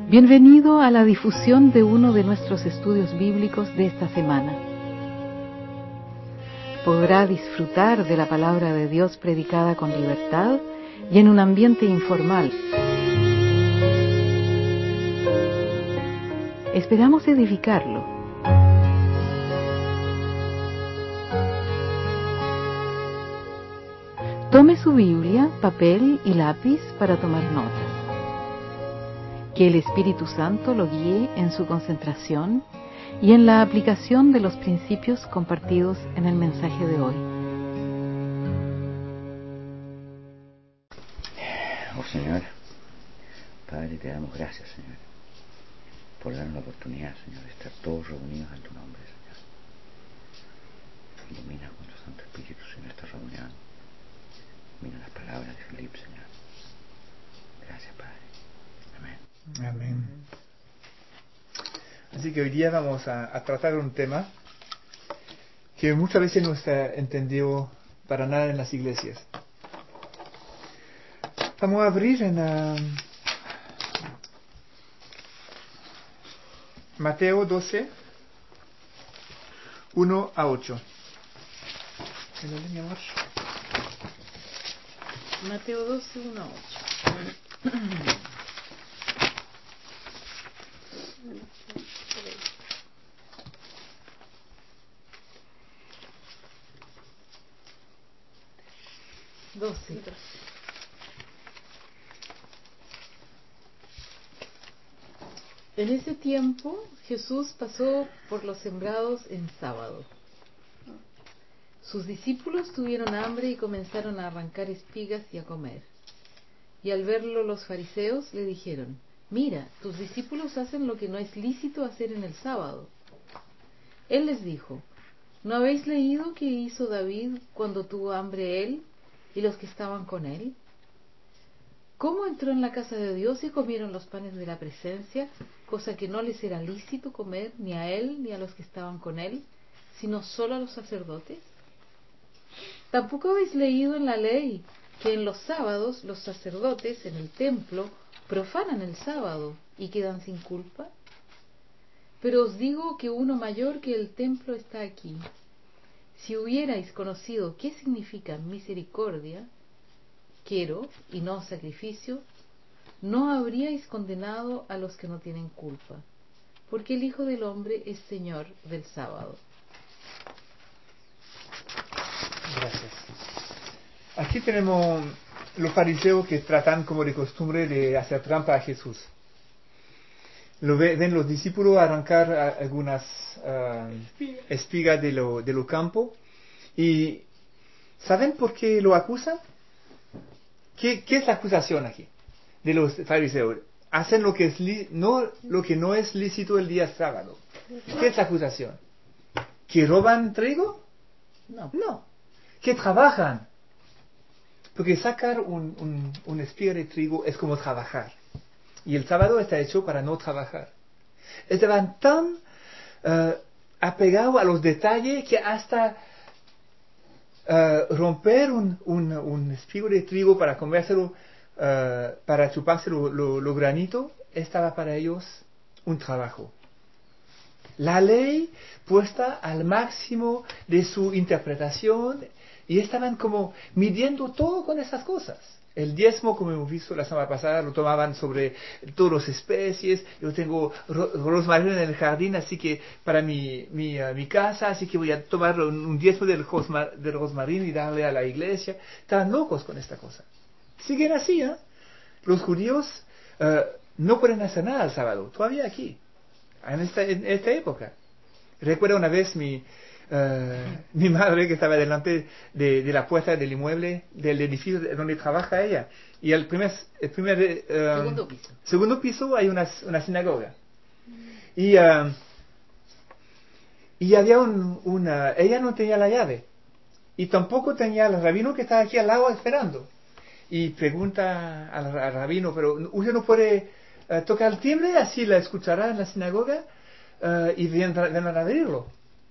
Bienvenido a la difusión de uno de nuestros estudios bíblicos de esta semana. Podrá disfrutar de la palabra de Dios predicada con libertad y en un ambiente informal. Esperamos edificarlo. Tome su Biblia, papel y lápiz para tomar notas. Que el Espíritu Santo lo guíe en su concentración y en la aplicación de los principios compartidos en el mensaje de hoy. Oh Señor, Padre, te damos gracias, Señor, por darnos la oportunidad, Señor, de estar todos reunidos en tu nombre, Señor. Ilumina con tu Santo Espíritu, Señor, esta reunión. Ilumina las palabras de Filipe, Señor. Gracias, Padre. Amén. Amén. Así que hoy día vamos a tratar un tema que muchas veces no está entendido para nada en las iglesias. Vamos a abrir en Mateo 12, 1 a 8. Mateo 12, 1 a 8. En ese tiempo Jesús pasó por los sembrados en sábado. Sus discípulos tuvieron hambre y comenzaron a arrancar espigas y a comer. Y al verlo los fariseos le dijeron: «Mira, tus discípulos hacen lo que no es lícito hacer en el sábado». Él les dijo: «¿No habéis leído qué hizo David cuando tuvo hambre él y los que estaban con él? ¿Cómo entró en la casa de Dios y comieron los panes de la presencia, cosa que no les era lícito comer ni a él ni a los que estaban con él, sino solo a los sacerdotes? ¿Tampoco habéis leído en la ley que en los sábados los sacerdotes en el templo profanan el sábado y quedan sin culpa? Pero os digo que uno mayor que el templo está aquí. Si hubierais conocido qué significa misericordia, quiero, y no sacrificio, no habríais condenado a los que no tienen culpa, porque el Hijo del Hombre es Señor del sábado». Gracias. Aquí tenemos los fariseos que tratan como de costumbre de hacer trampa a Jesús. Ven los discípulos arrancar algunas espigas de lo campo. ¿Y saben por qué lo acusan? ¿Qué es la acusación aquí de los fariseos? Hacen lo que no es lícito el día sábado. ¿Qué es la acusación? ¿Que roban trigo? No. Que trabajan. Porque sacar un espiga de trigo es como trabajar. Y el sábado está hecho para no trabajar. Estaban tan apegados a los detalles que hasta romper un espigo de trigo para comérselo, para chuparse lo granito, estaba para ellos un trabajo. La ley puesta al máximo de su interpretación, y estaban como midiendo todo con esas cosas. El diezmo, como hemos visto la semana pasada, lo tomaban sobre todas las especies. Yo tengo rosmarín en el jardín, así que para mi casa, así que voy a tomar un diezmo del rosmarín y darle a la iglesia. Estaban locos con esta cosa. Siguen así, ¿eh? Los judíos no pueden hacer nada el sábado, todavía aquí, en esta época. Recuerdo una vez mi madre que estaba delante de la puerta del inmueble, del edificio donde trabaja ella. Y el primer segundo piso hay una sinagoga. Y había ella no tenía la llave. Y tampoco tenía el rabino que estaba aquí al lado esperando. Y pregunta al rabino: ¿pero usted no puede tocar el timbre? Así la escuchará en la sinagoga y vendrán a abrirlo.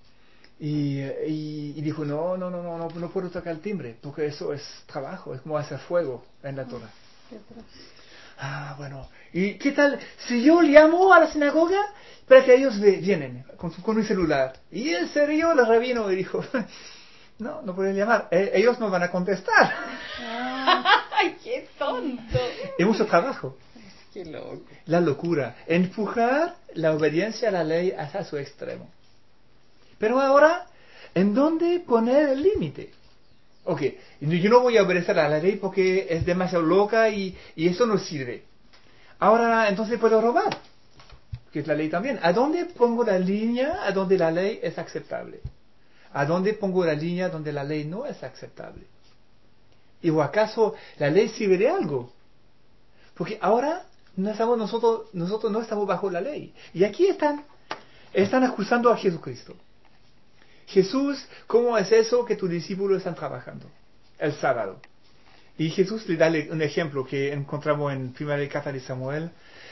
Y dijo: no puedo tocar el timbre, porque eso es trabajo, es como hacer fuego en la Torah. Bueno, ¿y qué tal si yo llamo a la sinagoga para que ellos vienen con mi celular? Y él se rió, el rabino, y dijo, no pueden llamar, ellos no van a contestar. ¡Ay, qué tonto! Es mucho trabajo. ¡Qué loco! La locura, empujar la obediencia a la ley hasta su extremo. Pero ahora, ¿en dónde poner el límite? Ok, yo no voy a obedecer a la ley porque es demasiado loca y eso no sirve. Ahora, entonces puedo robar, que es la ley también. ¿A dónde pongo la línea a donde la ley es aceptable? ¿A dónde pongo la línea donde la ley no es aceptable? ¿Y o acaso la ley sirve de algo? Porque ahora nosotros no estamos bajo la ley. Y aquí están acusando a Jesucristo. Jesús, ¿cómo es eso que tus discípulos están trabajando el sábado? Y Jesús le da un ejemplo que encontramos en primera carta de Samuel.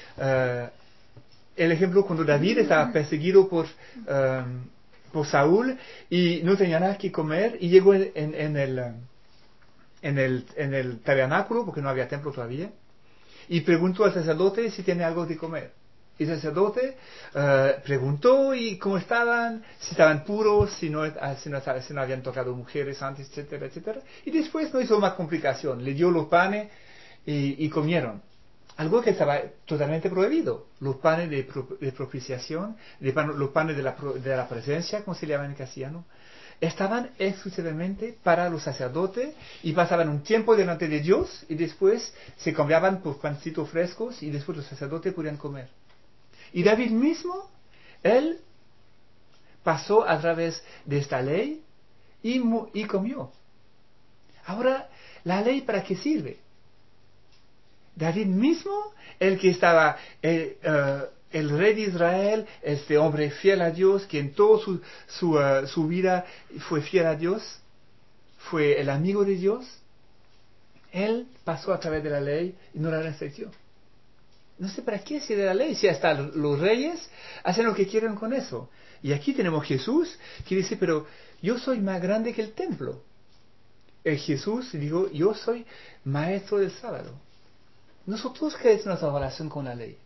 El ejemplo cuando David estaba perseguido por Saúl y no tenía nada que comer y llegó en el tabernáculo, porque no había templo todavía, y preguntó al sacerdote si tiene algo de comer. Y el sacerdote preguntó y cómo estaban, si estaban puros, si no habían tocado mujeres antes, etcétera, etcétera. Y después no hizo más complicación, le dio los panes y comieron. Algo que estaba totalmente prohibido. Los panes de propiciación, los panes de la presencia, como se llaman en castellano, estaban exclusivamente para los sacerdotes y pasaban un tiempo delante de Dios y después se cambiaban por pancitos frescos y después los sacerdotes podían comer. Y David mismo, él pasó a través de esta ley y comió. Ahora, ¿la ley para qué sirve? David mismo, el que estaba, el rey de Israel, este hombre fiel a Dios, que en toda su vida fue fiel a Dios, fue el amigo de Dios, él pasó a través de la ley y no la respetó. No sé para qué sirve la ley, si hasta los reyes hacen lo que quieren con eso. Y aquí tenemos Jesús que dice, pero yo soy más grande que el templo. Jesús dijo, yo soy maestro del sábado. Nosotros, ¿qué es nuestra relación con la ley?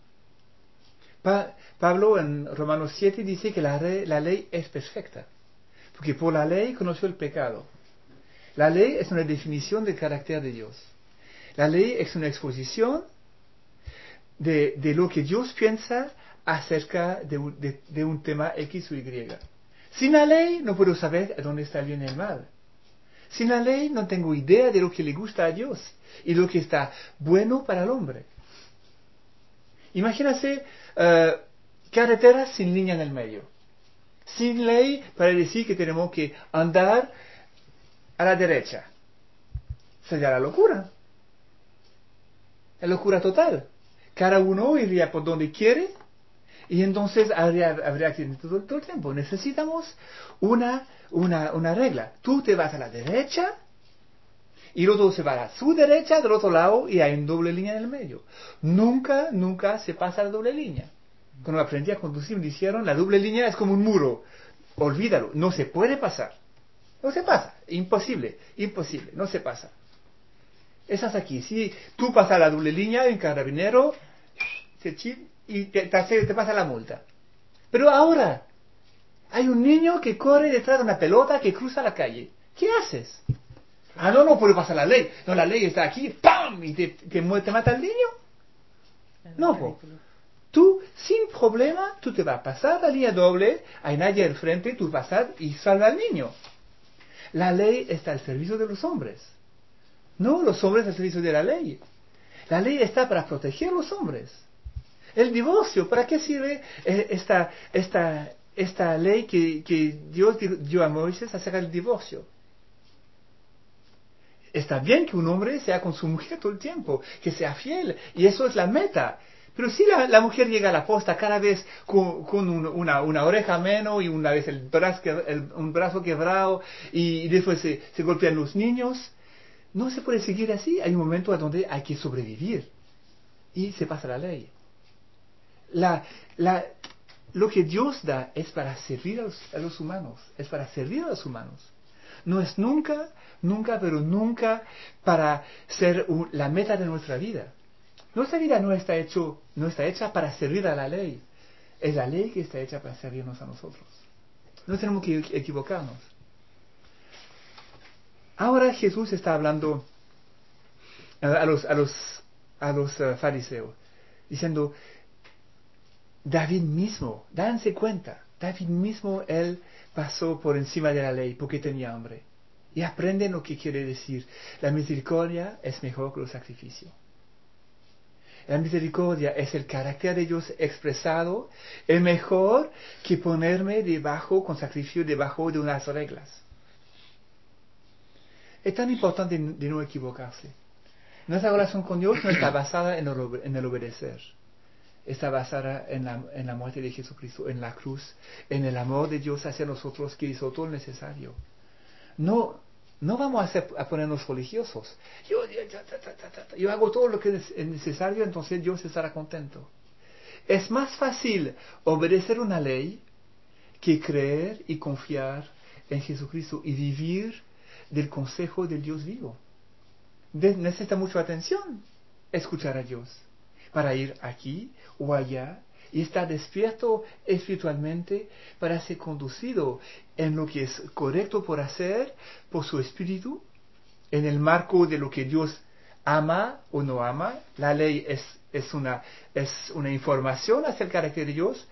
Pablo en Romanos 7 dice que la ley es perfecta, porque por la ley conoció el pecado. La ley es una definición del carácter de Dios. La ley es una exposición de lo que Dios piensa acerca de un tema X o Y. Sin la ley no puedo saber a dónde está el bien y el mal. Sin la ley no tengo idea de lo que le gusta a Dios y lo que está bueno para el hombre. Imagínate carreteras sin línea en el medio. Sin ley para decir que tenemos que andar a la derecha. Sería la locura. La locura total. Cada uno iría por donde quiere y entonces habría accidentes todo el tiempo. Necesitamos una regla. Tú te vas a la derecha y el otro se va a su derecha del otro lado y hay una doble línea en el medio. Nunca se pasa la doble línea. Cuando aprendí a conducir me dijeron, la doble línea es como un muro. Olvídalo, no se puede pasar. No se pasa, imposible, no se pasa. Estás aquí, si tú pasas la doble línea, el carabinero y te pasa la multa. Pero ahora, hay un niño que corre detrás de una pelota que cruza la calle. ¿Qué haces? No puede pasar la ley. No, la ley está aquí, ¡pam! Y te mata al niño. No, tú, sin problema, tú te vas a pasar la línea doble, hay nadie al frente, tú pasas y salva al niño. La ley está al servicio de los hombres. No los hombres al servicio de la ley. La ley está para proteger a los hombres. El divorcio, ¿para qué sirve esta ley que Dios dio a Moisés acerca del divorcio? Está bien que un hombre sea con su mujer todo el tiempo, que sea fiel, y eso es la meta. Pero si la mujer llega a la posta cada vez con una oreja menos y una vez un brazo quebrado y después se golpean los niños, no se puede seguir así. Hay un momento donde hay que sobrevivir y se pasa la ley. Lo que Dios da es para servir a los humanos, es para servir a los humanos. No es nunca, pero nunca para ser la meta de nuestra vida. Nuestra vida no está hecha para servir a la ley. Es la ley que está hecha para servirnos a nosotros. No tenemos que equivocarnos. Ahora Jesús está hablando a los fariseos, diciendo, David mismo, danse cuenta, David mismo, él pasó por encima de la ley porque tenía hambre. Y aprenden lo que quiere decir. La misericordia es mejor que los sacrificios. La misericordia es el carácter de Dios expresado, es mejor que ponerme con sacrificio debajo de unas reglas. Es tan importante de no equivocarse. Nuestra relación con Dios no está basada en el obedecer. Está basada en la muerte de Jesucristo, en la cruz, en el amor de Dios hacia nosotros que hizo todo lo necesario. No vamos a ponernos religiosos. Yo hago todo lo que es necesario, entonces Dios estará contento. Es más fácil obedecer una ley que creer y confiar en Jesucristo y vivir del consejo del Dios vivo. Necesita mucha atención escuchar a Dios para ir aquí o allá y estar despierto espiritualmente para ser conducido en lo que es correcto por hacer por su espíritu, en el marco de lo que Dios ama o no ama. La ley es una información hacia el carácter de Dios,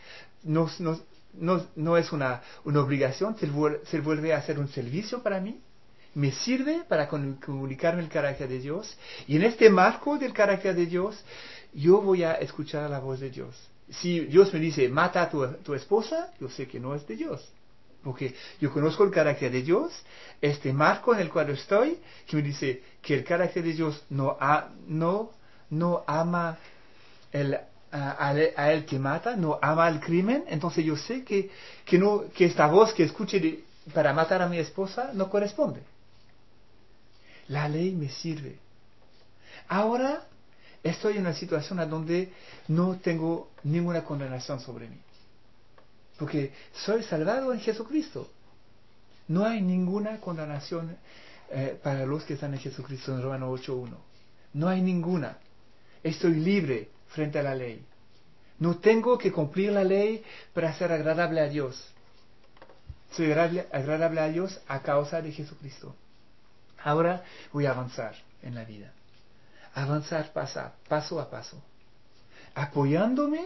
no es una obligación, se vuelve a ser un servicio para mí. Me sirve para comunicarme el carácter de Dios, y en este marco del carácter de Dios yo voy a escuchar la voz de Dios. Si Dios me dice mata a tu esposa, yo sé que no es de Dios, porque yo conozco el carácter de Dios, este marco en el cual estoy, que me dice que el carácter de Dios no ama a él que mata, no ama el crimen. Entonces yo sé que esta voz que escuche para matar a mi esposa no corresponde. La ley me sirve. Ahora estoy en una situación en donde no tengo ninguna condenación sobre mí, porque soy salvado en Jesucristo. No hay ninguna condenación para los que están en Jesucristo, en Romanos 8:1. No hay ninguna. Estoy libre frente a la ley. No tengo que cumplir la ley para ser agradable a Dios. Soy agradable a Dios a causa de Jesucristo. Ahora voy a avanzar en la vida. Avanzar paso a paso. Apoyándome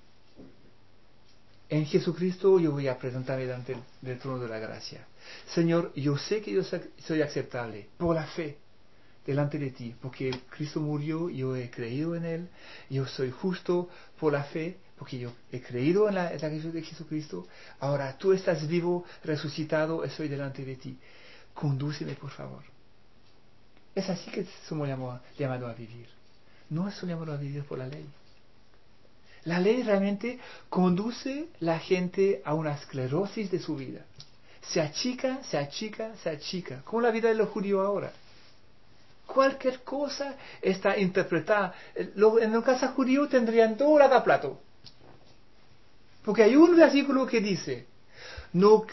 en Jesucristo, yo voy a presentarme delante del trono de la gracia. Señor, yo sé que yo soy aceptable por la fe delante de ti, porque Cristo murió, yo he creído en Él. Yo soy justo por la fe, porque yo he creído en la resurrección de Jesucristo. Ahora tú estás vivo, resucitado, estoy delante de ti. Condúceme, por favor. Es así que somos llamados a vivir. No es un llamado a vivir por la ley. La ley realmente conduce la gente a una esclerosis de su vida. Se achica, como la vida de los judíos ahora. Cualquier cosa está interpretada. En la casa judío tendrían todo lavaplato. Porque hay un versículo que dice, no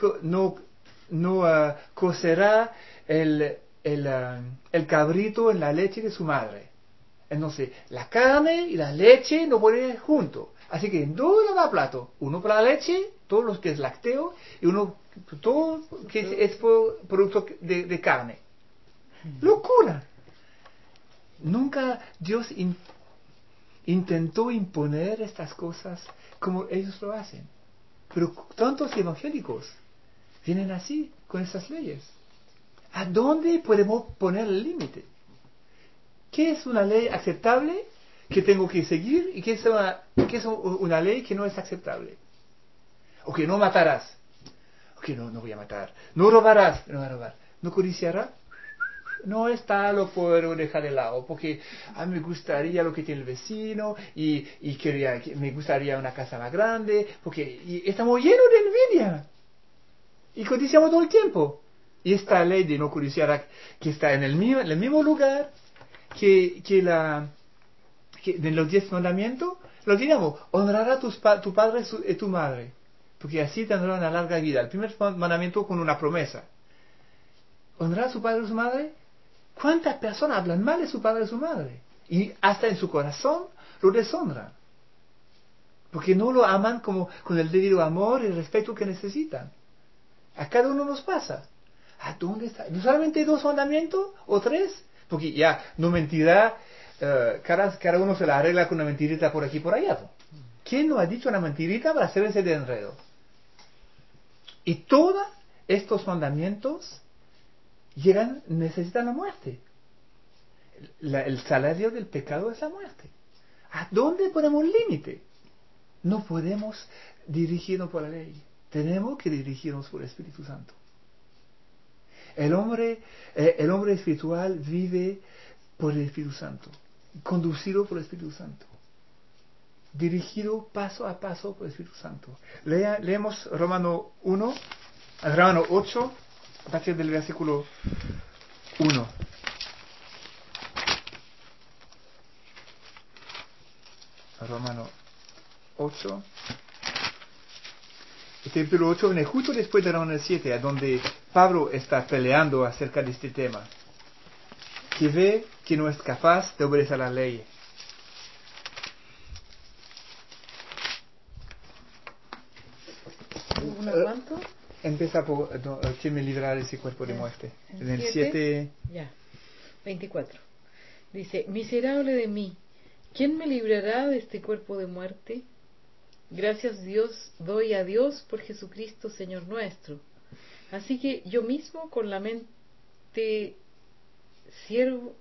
cocerá el cabrito en la leche de su madre. Entonces, la carne y la leche no pueden ir juntos. Así que en dos lavaplatos, uno para la leche, todo lo que es lácteo, y uno todo que es producto de carne. ¡Locura! Nunca Dios intentó imponer estas cosas como ellos lo hacen. Pero tantos evangélicos vienen así, con estas leyes. ¿A dónde podemos poner el límite? ¿Qué es una ley aceptable que tengo que seguir y qué es una ley que no es aceptable? Ok, no matarás. Ok, no voy a matar. No robarás. No voy a robar. ¿No codiciarás? No, lo puedo dejar de lado, porque a mí me gustaría lo que tiene el vecino y me gustaría una casa más grande, porque estamos llenos de envidia y codiciamos todo el tiempo. Y esta ley de no codiciar que está en el mismo lugar que de los 10 mandamientos, lo digamos, honrará tu padre y tu madre, porque así tendrá una larga vida. El primer mandamiento con una promesa. ¿Honrar a su padre y su madre? ¿Cuántas personas hablan mal de su padre y su madre? Y hasta en su corazón lo deshonran. Porque no lo aman como con el debido amor y respeto que necesitan. A cada uno nos pasa. ¿A dónde está? ¿No solamente 2 mandamientos o 3? Porque ya no mentirá, cada uno se la arregla con una mentirita por aquí y por allá. ¿Quién no ha dicho una mentirita para hacerse de enredo? Y todos estos mandamientos necesitan la muerte. El salario del pecado es la muerte. ¿A dónde ponemos límite? No podemos dirigirnos por la ley. Tenemos que dirigirnos por el Espíritu Santo. El hombre espiritual vive por el Espíritu Santo, conducido por el Espíritu Santo, dirigido paso a paso por el Espíritu Santo. Leemos Romano 8, a partir del versículo 1. Romano 8. Este capítulo 8 viene justo después de Romano 7, a donde Pablo está peleando acerca de este tema, que ve que no es capaz de obedecer la ley. ¿Cuánto? Empieza por ¿quién me librará de ese cuerpo de muerte? En el 7. Ya, 24. Dice, miserable de mí, ¿quién me librará de este cuerpo de muerte? Gracias doy a Dios por Jesucristo Señor nuestro. Así que yo mismo con la mente sirvo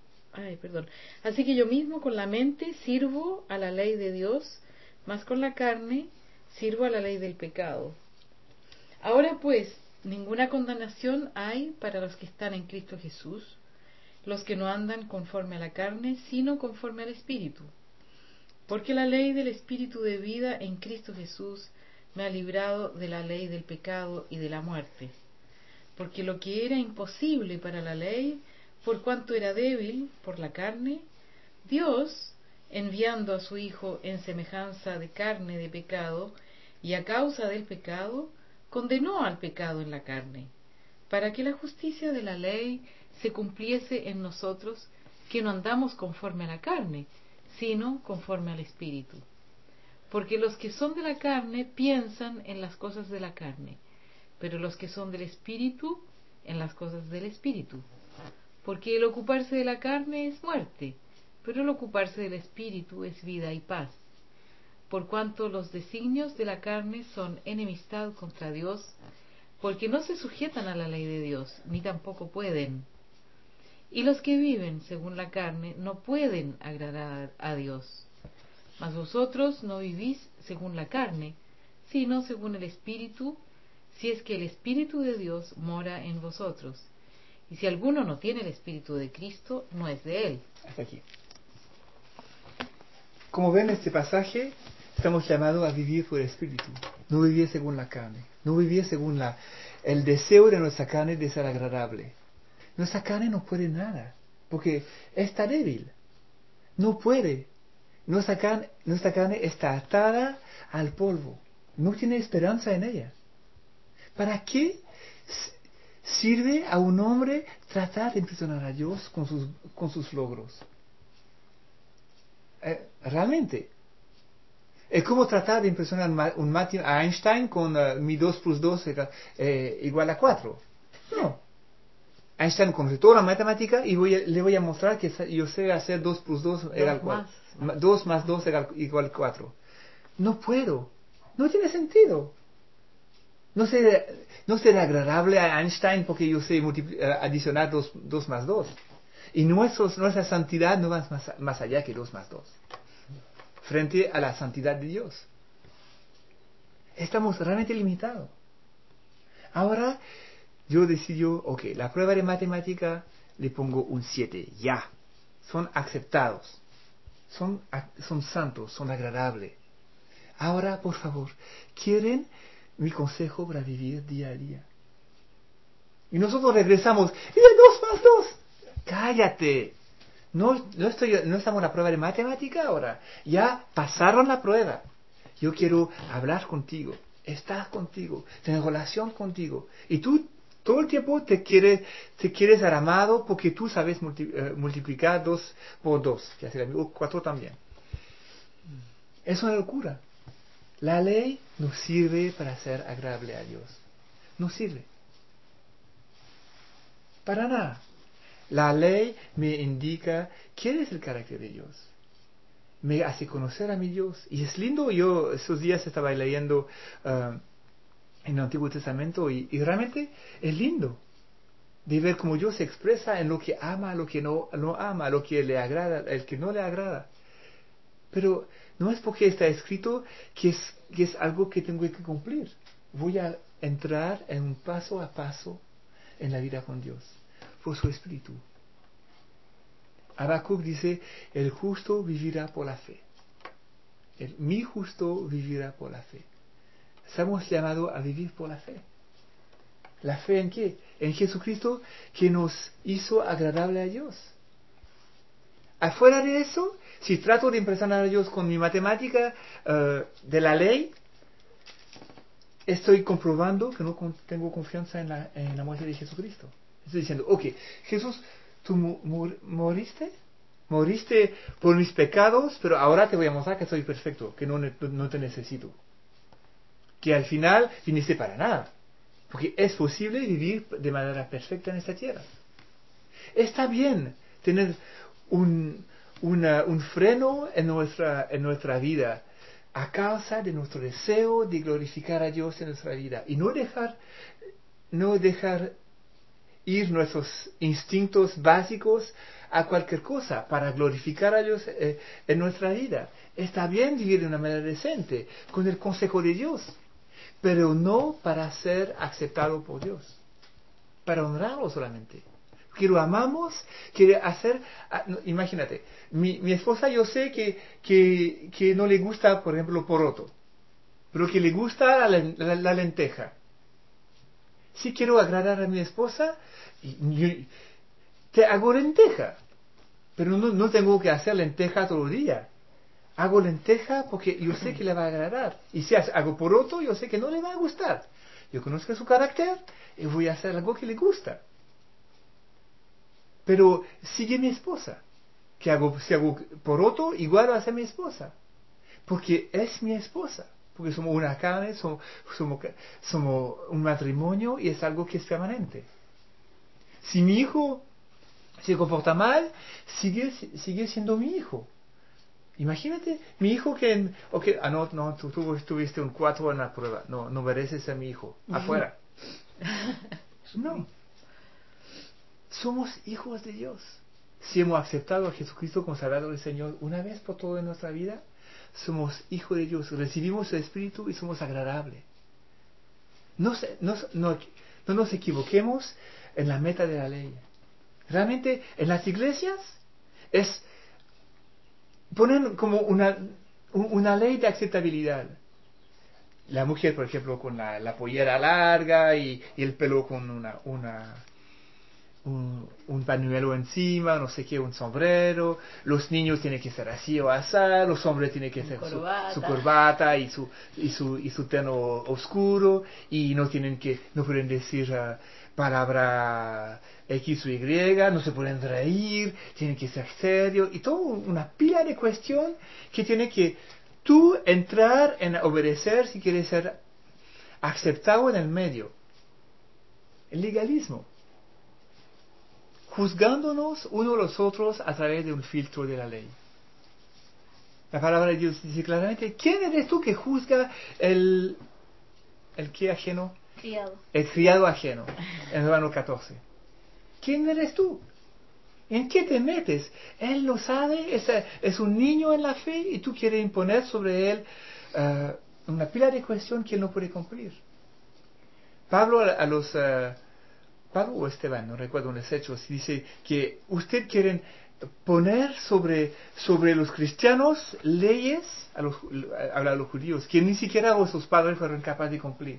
a la ley de Dios, mas con la carne sirvo a la ley del pecado. Ahora pues, ninguna condenación hay para los que están en Cristo Jesús, los que no andan conforme a la carne, sino conforme al Espíritu. Porque la ley del Espíritu de vida en Cristo Jesús me ha librado de la ley del pecado y de la muerte. Porque lo que era imposible para la ley, por cuanto era débil por la carne, Dios, enviando a su Hijo en semejanza de carne de pecado, y a causa del pecado, condenó al pecado en la carne, para que la justicia de la ley se cumpliese en nosotros, que no andamos conforme a la carne, sino conforme al Espíritu. Porque los que son de la carne piensan en las cosas de la carne, pero los que son del Espíritu, en las cosas del Espíritu. Porque el ocuparse de la carne es muerte, pero el ocuparse del Espíritu es vida y paz. Por cuanto los designios de la carne son enemistad contra Dios, porque no se sujetan a la ley de Dios, ni tampoco pueden. Y los que viven según la carne no pueden agradar a Dios. Mas vosotros no vivís según la carne, sino según el Espíritu, si es que el Espíritu de Dios mora en vosotros. Y si alguno no tiene el Espíritu de Cristo, no es de él. Hasta aquí. Como ven este pasaje, estamos llamados a vivir por el Espíritu, no vivir según la carne, no vivir según el deseo de nuestra carne de ser agradable. Nuestra carne no puede nada, porque está débil, no puede. Nuestra carne está atada al polvo, no tiene esperanza en ella. ¿Para qué sirve a un hombre tratar de impresionar a Dios con sus logros? Realmente. Es como tratar de impresionar a Einstein con mi 2 plus 2 igual a 4. No. Einstein conoce toda la matemática y le voy a mostrar que yo sé hacer 2 plus 2 igual 4. 2 más 2 igual a 4. No puedo. No tiene sentido. No será agradable a Einstein porque yo sé adicionar 2 más 2. Y nuestra santidad no va más allá que 2 más 2. Frente a la santidad de Dios. Estamos realmente limitados. Ahora, yo decido, la prueba de matemática le pongo un 7, ya. Son aceptados. Son santos, son agradables. Ahora, por favor, ¿quieren mi consejo para vivir día a día? Y nosotros regresamos, y de 2 más 2. Cállate. No estamos en la prueba de matemática ahora. Ya pasaron la prueba. Yo quiero hablar contigo, estar contigo, tener relación contigo. Y tú Todo el tiempo te quieres ser amado porque tú sabes multiplicar 2 por 2, que hace o 4 también. Es una locura. La ley no sirve para ser agradable a Dios. No sirve. Para nada. La ley me indica quién es el carácter de Dios. Me hace conocer a mi Dios. Y es lindo, yo esos días estaba leyendo en el Antiguo Testamento y realmente es lindo de ver cómo Dios se expresa en lo que ama, lo que no ama, lo que le agrada, el que no le agrada. Pero no es porque está escrito que es algo que tengo que cumplir. Voy a entrar en un paso a paso en la vida con Dios, por su Espíritu. Habacuc dice, el justo vivirá por la fe. Mi justo vivirá por la fe. Estamos llamados a vivir por la fe. ¿La fe en qué? En Jesucristo, que nos hizo agradable a Dios. Afuera de eso, si trato de impresionar a Dios con mi matemática de la ley, estoy comprobando que no tengo confianza en la muerte de Jesucristo. Estoy diciendo, ok, Jesús, tú moriste por mis pecados, pero ahora te voy a mostrar que soy perfecto, que no te necesito. Que al final viniste para nada. Porque es posible vivir de manera perfecta en esta tierra. Está bien tener un freno en nuestra vida a causa de nuestro deseo de glorificar a Dios en nuestra vida y no dejar ir nuestros instintos básicos a cualquier cosa para glorificar a Dios en nuestra vida. Está bien vivir de una manera decente, con el consejo de Dios, pero no para ser aceptado por Dios, para honrarlo solamente. Que lo amamos, quiere hacer... imagínate, mi esposa yo sé que no le gusta, por ejemplo, poroto, pero que le gusta la lenteja. Si quiero agradar a mi esposa, te hago lenteja, pero no tengo que hacer lenteja todo el día. Hago lenteja porque yo sé que le va a agradar. Y si hago poroto, yo sé que no le va a gustar. Yo conozco su carácter y voy a hacer algo que le gusta. Pero sigue mi esposa. Si hago poroto, igual va a ser mi esposa. Porque es mi esposa. Porque somos una carne, somos un matrimonio y es algo que es permanente. Si mi hijo se comporta mal, sigue siendo mi hijo. Imagínate, mi hijo tú tuviste un 4 en la prueba. No mereces ser mi hijo. Afuera. No. Somos hijos de Dios. Si hemos aceptado a Jesucristo como Salvador y Señor una vez por toda nuestra vida, somos hijos de Dios. Recibimos su Espíritu y somos agradables. No nos equivoquemos en la meta de la ley. Realmente, en las iglesias ponen como una ley de aceptabilidad. La mujer, por ejemplo, con la pollera larga y el pelo con un pañuelo encima, no sé qué, un sombrero. Los niños tienen que ser así o así, los hombres tienen que ser su corbata y su terno oscuro, y no pueden decir palabra X o Y, no se pueden reír, tienen que ser serios, y todo una pila de cuestión que tiene que tú entrar en obedecer si quieres ser aceptado en el medio. El legalismo. Juzgándonos unos a los otros a través de un filtro de la ley. La palabra de Dios dice claramente, ¿quién eres tú que juzga el qué ajeno? Criado. El criado ajeno, en Romanos 14. ¿Quién eres tú? ¿En qué te metes? Él lo sabe, es un niño en la fe y tú quieres imponer sobre él una pila de cuestiones que él no puede cumplir. Pablo Pablo o Esteban, no recuerdo en los hechos, dice que usted quieren poner sobre los cristianos leyes, habla a los judíos, que ni siquiera vuestros padres fueron capaces de cumplir.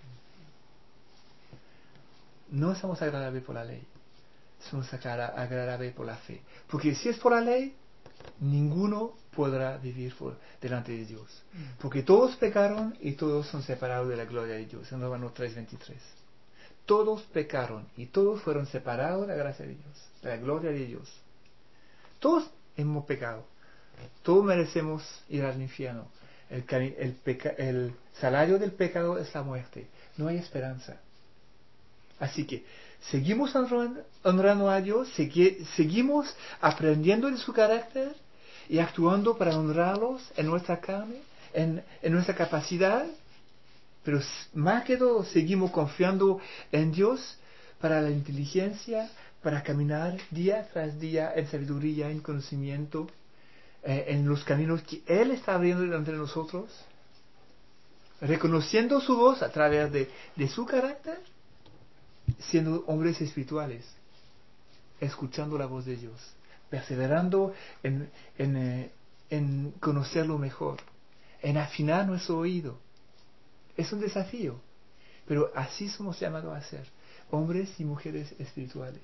No somos agradables por la ley, somos agradables por la fe. Porque si es por la ley, ninguno podrá vivir delante de Dios. Porque todos pecaron y todos son separados de la gloria de Dios, en Romanos 3:23. todos pecaron y todos fueron separados de la gracia de Dios, de la gloria de Dios. Todos hemos pecado. Todos merecemos ir al infierno. El salario del pecado es la muerte. No hay esperanza. Así que seguimos honrando a Dios, seguimos aprendiendo de su carácter y actuando para honrarlos en nuestra carne, en nuestra capacidad. Pero más que todo seguimos confiando en Dios para la inteligencia, para caminar día tras día en sabiduría, en conocimiento, en los caminos que Él está abriendo entre nosotros, reconociendo su voz a través de su carácter, siendo hombres espirituales, escuchando la voz de Dios, perseverando en conocerlo mejor, en afinar nuestro oído. Es un desafío, pero así somos llamados a ser, hombres y mujeres espirituales,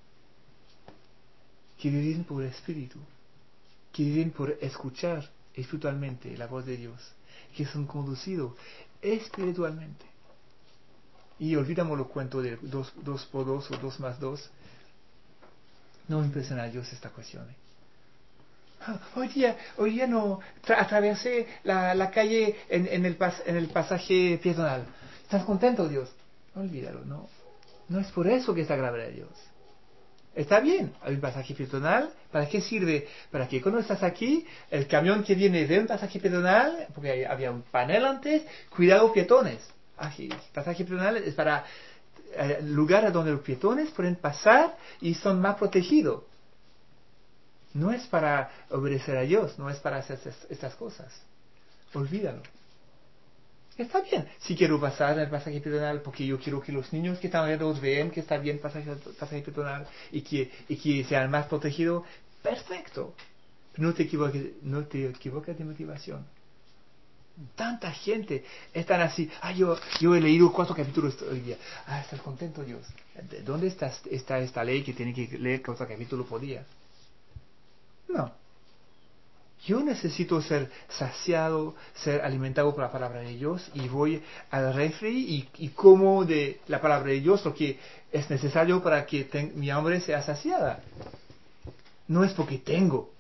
que viven por espíritu, que viven por escuchar espiritualmente la voz de Dios, que son conducidos espiritualmente. Y olvidamos los cuentos de 2 por 2 o 2 más 2. No impresiona a Dios esta cuestión. Hoy día no atravesé la calle en el pasaje peatonal. ¿Estás contento, Dios? Olvídalo, no es por eso que está grave a Dios. Está bien, hay un pasaje peatonal. ¿Para qué sirve? Para que cuando estás aquí, el camión que viene ve un pasaje peatonal, porque había un panel antes, cuidado peatones. Aquí, el pasaje peatonal es para lugares donde los peatones pueden pasar y son más protegidos. No es para obedecer a Dios, no es para hacer estas cosas. Olvídalo. Está bien, si quiero pasar el pasaje peatonal porque yo quiero que los niños que están alrededor vean que está bien pasaje peatonal y que sean más protegidos, perfecto. Pero no te equivoques de motivación. Tanta gente están así. Yo he leído 4 capítulos hoy día. ¿Estás contento, Dios? ¿De dónde está esta ley que tiene que leer 4 capítulos por día? No. Yo necesito ser saciado, ser alimentado por la palabra de Dios y voy al refri y como de la palabra de Dios lo que es necesario para que mi hambre sea saciada. No es porque tengo.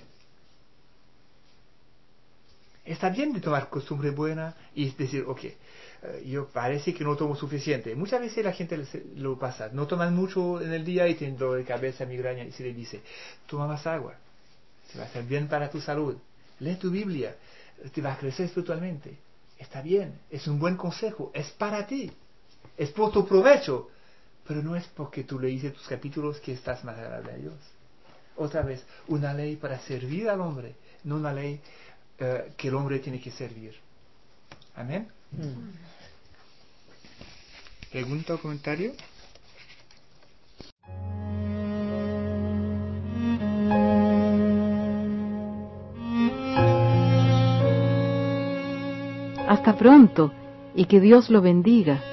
Está bien de tomar costumbre buena y decir, yo parece que no tomo suficiente. Muchas veces la gente lo pasa, no toman mucho en el día y tienen dolor de cabeza, migraña y se le dice, toma más agua, se va a hacer bien para tu salud. Lee tu Biblia, te va a crecer espiritualmente. Está bien, es un buen consejo, es para ti, es por tu provecho, pero no es porque tú leíste tus capítulos que estás más agradable a Dios. Otra vez, una ley para servir al hombre, no una ley que el hombre tiene que servir. Amén. ¿Pregunta o comentario? Hasta pronto y que Dios lo bendiga.